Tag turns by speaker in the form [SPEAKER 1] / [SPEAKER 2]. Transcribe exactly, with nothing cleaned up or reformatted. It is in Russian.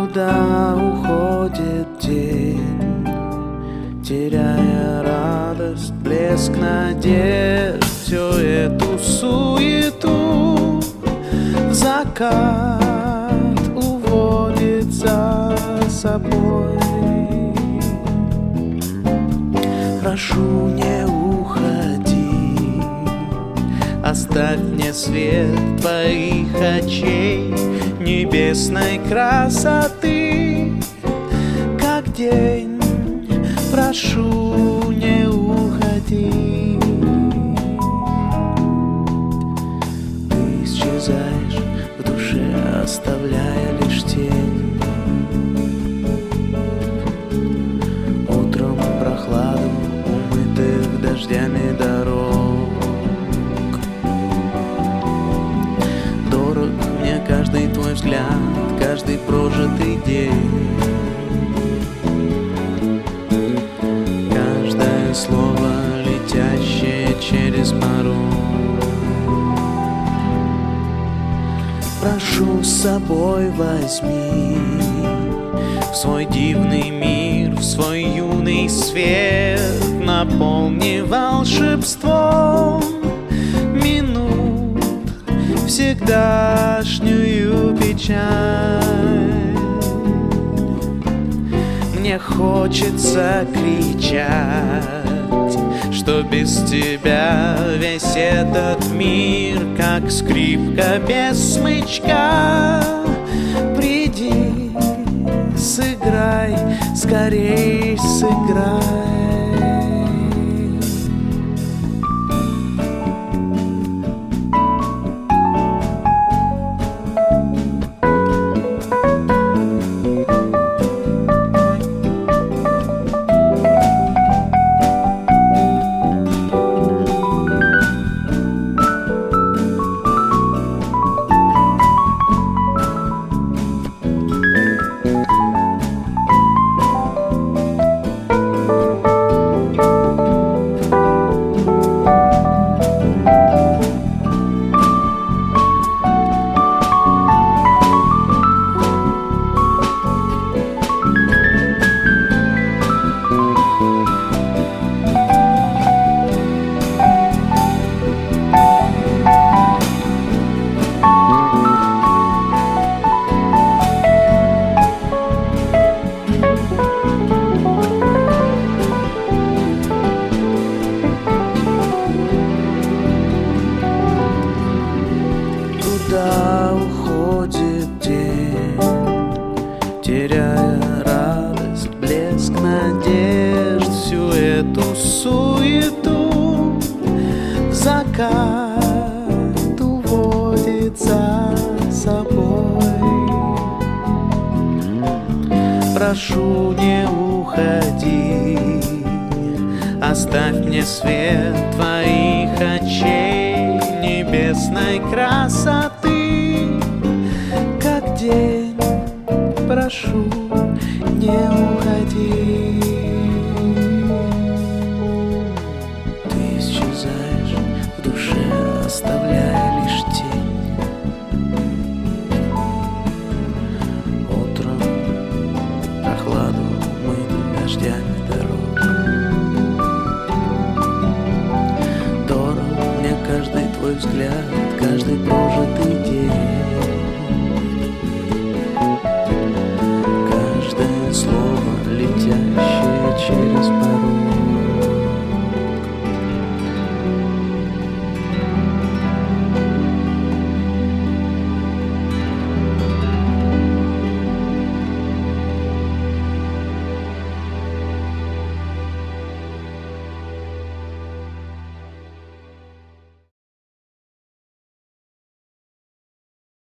[SPEAKER 1] Куда уходит день, теряя радость, блеск надежд, всю эту суету в закат уводит за собой. Прошу, не уходи, оставь мне свет твоих очей, небесной красоты, как день. Прошу, не уходи. Ты исчезаешь в душе, оставляя лишь тень. Утром прохладу умытых дождями дорог. Дорог мне каждый твой взгляд, каждый прожитый день. Каждое слово, летящее через порог. Прошу, с собой возьми в свой дивный мир, в свой юный свет, наполни волшебством минут всегдашнюю печаль. Мне хочется кричать, что без тебя весь этот мир как скрипка без смычка. Приди, сыграй, скорей сыграй. Куда уходит день, теряя радость, блеск надежд, всю эту суету в закат уводит за собой. Прошу, не уходи, оставь мне свет твоих очей, небесной красоты, как день. Прошу, не уходи. Ты исчезаешь в душе, оставляя лишь тень. Утром прохладу умыть дождями дорог. Дорог мне каждый твой взгляд, каждый прожитый день. Каждое слово, летящее через порог.